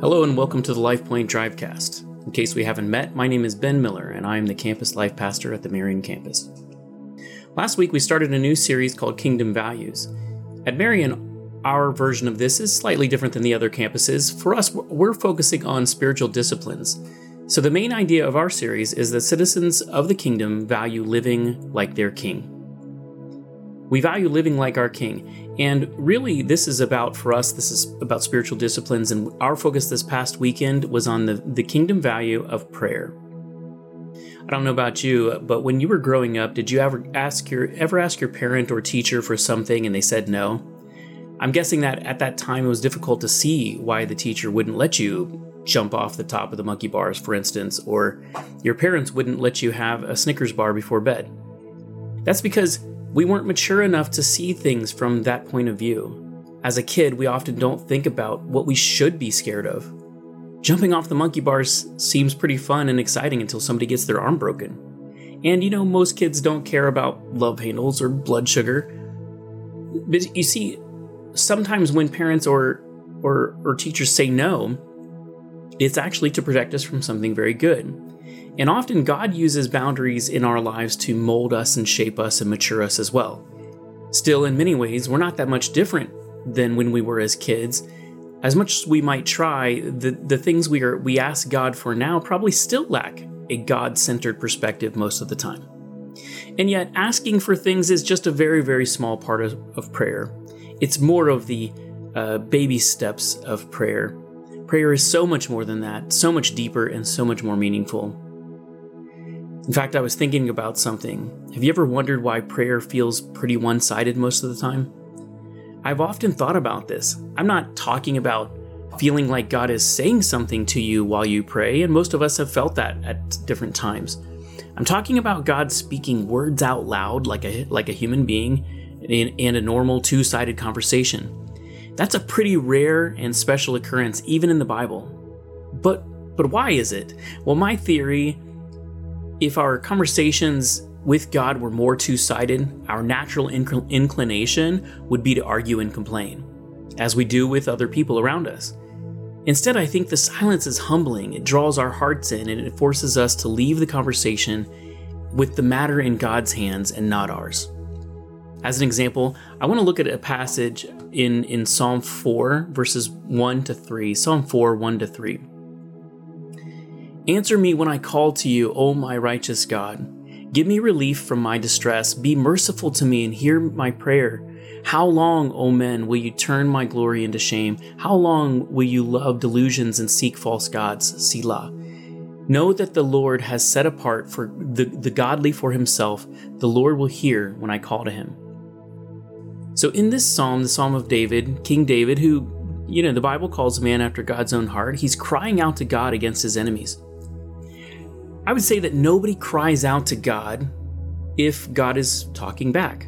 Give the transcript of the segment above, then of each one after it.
Hello and welcome to the Life Point Drivecast. In case we haven't met, my name is Ben Miller and I am the Campus Life Pastor at the Marion campus. Last week we started a new series called Kingdom Values. At Marion, our version of this is slightly different than the other campuses. For us, we're focusing on spiritual disciplines. So the main idea of our series is that citizens of the kingdom value living like their king. We value living like our king. And really, this is about spiritual disciplines. And our focus this past weekend was on the kingdom value of prayer. I don't know about you, but when you were growing up, did you ever ask your parent or teacher for something and they said no? I'm guessing that at that time it was difficult to see why the teacher wouldn't let you jump off the top of the monkey bars, for instance, or your parents wouldn't let you have a Snickers bar before bed. That's because we weren't mature enough to see things from that point of view. As a kid, we often don't think about what we should be scared of. Jumping off the monkey bars seems pretty fun and exciting until somebody gets their arm broken. And most kids don't care about love handles or blood sugar. But you see, sometimes when parents or teachers say no, it's actually to protect us from something very good. And often God uses boundaries in our lives to mold us and shape us and mature us as well. Still, in many ways, we're not that much different than when we were as kids. As much as we might try, the things we ask God for now probably still lack a God-centered perspective most of the time. And yet, asking for things is just a very, very small part of prayer. It's more of the baby steps of prayer. Prayer is so much more than that, so much deeper and so much more meaningful. In fact, I was thinking about something. Have you ever wondered why prayer feels pretty one-sided most of the time? I've often thought about this. I'm not talking about feeling like God is saying something to you while you pray, and most of us have felt that at different times. I'm talking about God speaking words out loud like a human being in a normal two-sided conversation. That's a pretty rare and special occurrence even in the Bible. But why is it? Well, my theory, if our conversations with God were more two-sided, our natural inclination would be to argue and complain, as we do with other people around us. Instead, I think the silence is humbling. It draws our hearts in and it forces us to leave the conversation with the matter in God's hands and not ours. As an example, I want to look at a passage in Psalm 4, verses 1 to 3. Psalm 4, 1 to 3. Answer me when I call to you, O my righteous God. Give me relief from my distress. Be merciful to me and hear my prayer. How long, O men, will you turn my glory into shame? How long will you love delusions and seek false gods? Selah. Know that the Lord has set apart for the godly for himself. The Lord will hear when I call to him. So in this psalm, the Psalm of David, King David, who, the Bible calls a man after God's own heart, he's crying out to God against his enemies. I would say that nobody cries out to God if God is talking back.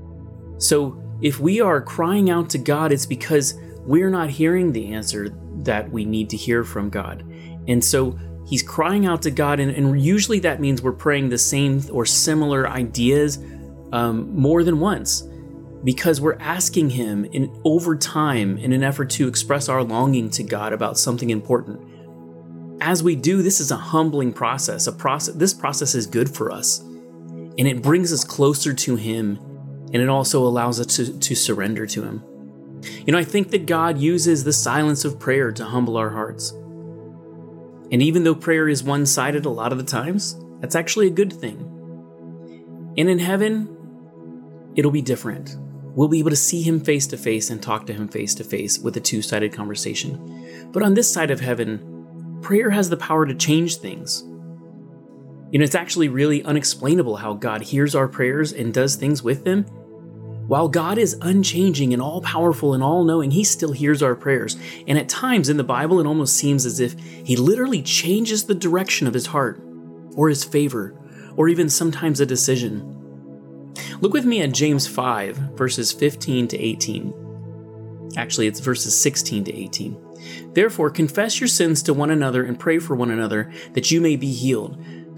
So if we are crying out to God, it's because we're not hearing the answer that we need to hear from God. And so he's crying out to God, and usually that means we're praying the same or similar ideas more than once, because we're asking him over time in an effort to express our longing to God about something important. As we do, this is a humbling process. This process is good for us, and it brings us closer to him, and it also allows us to surrender to him. I think that God uses the silence of prayer to humble our hearts. And even though prayer is one-sided a lot of the times, that's actually a good thing. And in heaven, it'll be different. We'll be able to see him face to face and talk to him face to face with a two-sided conversation. But on this side of heaven, prayer has the power to change things. It's actually really unexplainable how God hears our prayers and does things with them. While God is unchanging and all-powerful and all-knowing, he still hears our prayers. And at times in the Bible, it almost seems as if he literally changes the direction of his heart, or his favor, or even sometimes a decision. Look with me at James 5, verses 15 to 18. Actually, it's verses 16 to 18. Therefore, confess your sins to one another and pray for one another that you may be healed.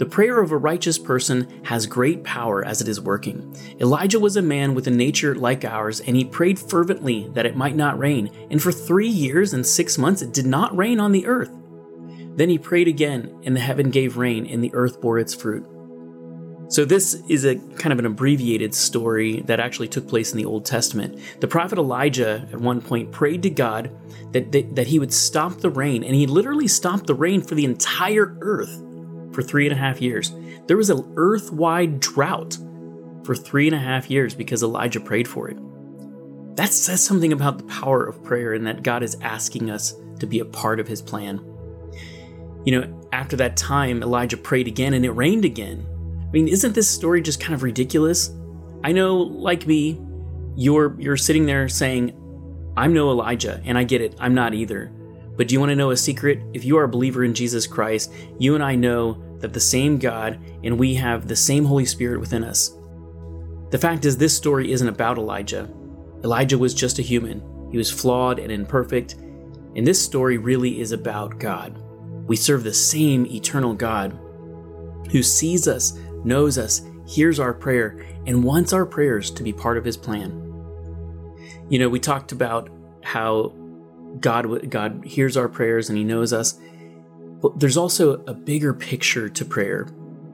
The prayer of a righteous person has great power as it is working. Elijah was a man with a nature like ours, and he prayed fervently that it might not rain. And for 3 years and 6 months it did not rain on the earth. Then he prayed again, and the heaven gave rain, and the earth bore its fruit. So this is a kind of an abbreviated story that actually took place in the Old Testament. The prophet Elijah at one point prayed to God that he would stop the rain, and he literally stopped the rain for the entire earth for 3.5 years. There was an earth-wide drought for 3.5 years because Elijah prayed for it. That says something about the power of prayer and that God is asking us to be a part of his plan. After that time, Elijah prayed again and it rained again. I mean, isn't this story just kind of ridiculous? I know, like me, you're sitting there saying, I'm no Elijah, and I get it, I'm not either. But do you want to know a secret? If you are a believer in Jesus Christ, you and I know that the same God and we have the same Holy Spirit within us. The fact is, this story isn't about Elijah. Elijah was just a human. He was flawed and imperfect. And this story really is about God. We serve the same eternal God who sees us, knows us, hears our prayer, and wants our prayers to be part of his plan. We talked about how God hears our prayers and he knows us, but there's also a bigger picture to prayer.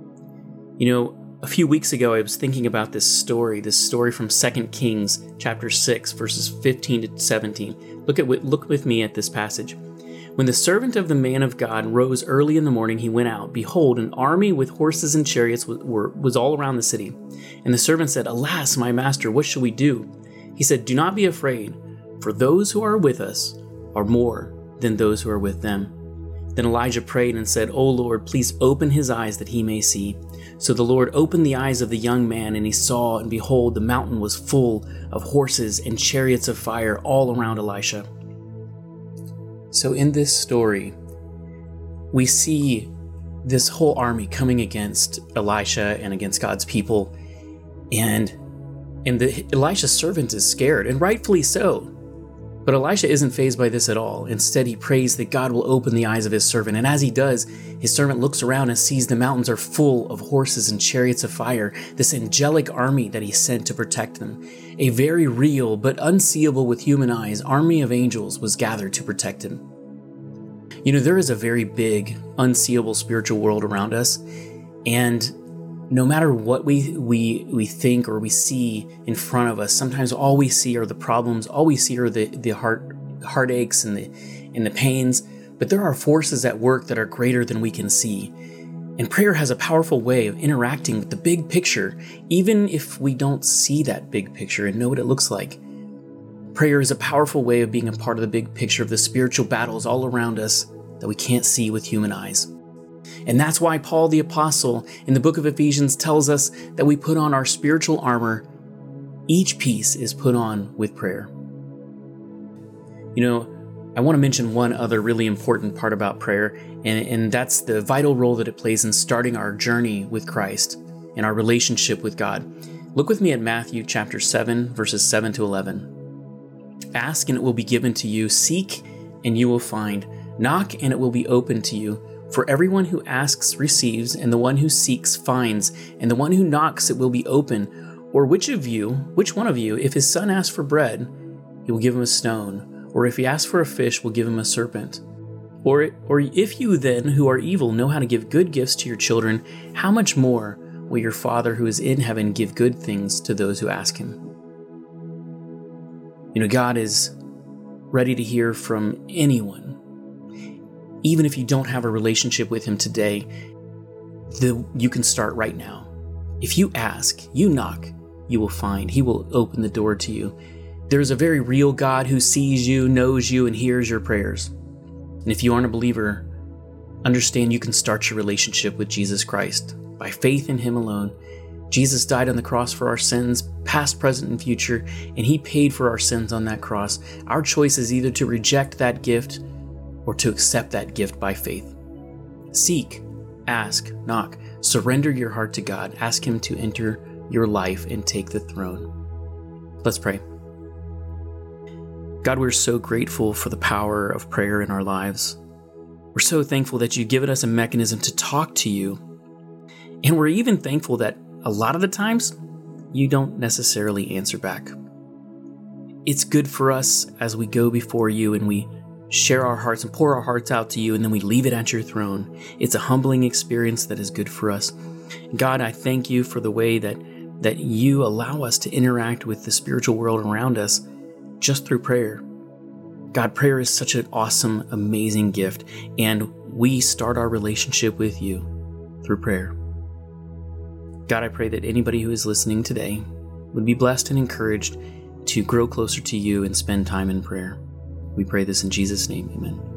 A few weeks ago, I was thinking about this story from 2 Kings chapter 6, verses 15 to 17. Look with me at this passage. When the servant of the man of God rose early in the morning, he went out. Behold, an army with horses and chariots was all around the city. And the servant said, Alas, my master, what shall we do? He said, Do not be afraid, for those who are with us are more than those who are with them. Then Elijah prayed and said, O Lord, please open his eyes that he may see. So the Lord opened the eyes of the young man, and he saw, and behold, the mountain was full of horses and chariots of fire all around Elisha. So in this story, we see this whole army coming against Elisha and against God's people, and Elisha's servant is scared, and rightfully so. But Elisha isn't fazed by this at all. Instead, he prays that God will open the eyes of his servant. And as he does, his servant looks around and sees the mountains are full of horses and chariots of fire, this angelic army that he sent to protect them. A very real but unseeable with human eyes army of angels was gathered to protect him. There is a very big, unseeable spiritual world around us, and no matter what we think or we see in front of us, sometimes all we see are the problems, all we see are the heartaches and the pains, but there are forces at work that are greater than we can see. And prayer has a powerful way of interacting with the big picture, even if we don't see that big picture and know what it looks like. Prayer is a powerful way of being a part of the big picture of the spiritual battles all around us that we can't see with human eyes. And that's why Paul the Apostle in the book of Ephesians tells us that we put on our spiritual armor. Each piece is put on with prayer. I want to mention one other really important part about prayer, and that's the vital role that it plays in starting our journey with Christ and our relationship with God. Look with me at Matthew chapter 7, verses 7 to 11. Ask and it will be given to you. Seek and you will find. Knock and it will be opened to you. For everyone who asks receives, and the one who seeks finds, and the one who knocks it will be open. Or which one of you, if his son asks for bread, he will give him a stone? Or if he asks for a fish, will give him a serpent? Or if you then, who are evil, know how to give good gifts to your children, how much more will your Father who is in heaven give good things to those who ask him? God is ready to hear from anyone. Even if you don't have a relationship with him today, you can start right now. If you ask, you knock, you will find. He will open the door to you. There is a very real God who sees you, knows you, and hears your prayers. And if you aren't a believer, understand you can start your relationship with Jesus Christ by faith in him alone. Jesus died on the cross for our sins, past, present, and future, and he paid for our sins on that cross. Our choice is either to reject that gift or to accept that gift by faith. Seek, ask, knock. Surrender your heart to God. Ask him to enter your life and take the throne. Let's pray. God, we're so grateful for the power of prayer in our lives. We're so thankful that you've given us a mechanism to talk to you And we're even thankful that a lot of the times you don't necessarily answer back. It's good for us as we go before you and we share our hearts and pour our hearts out to you, and then we leave it at your throne. It's a humbling experience that is good for us. God, I thank you for the way that you allow us to interact with the spiritual world around us just through prayer. God, prayer is such an awesome, amazing gift, and we start our relationship with you through prayer. God, I pray that anybody who is listening today would be blessed and encouraged to grow closer to you and spend time in prayer. We pray this in Jesus' name, amen.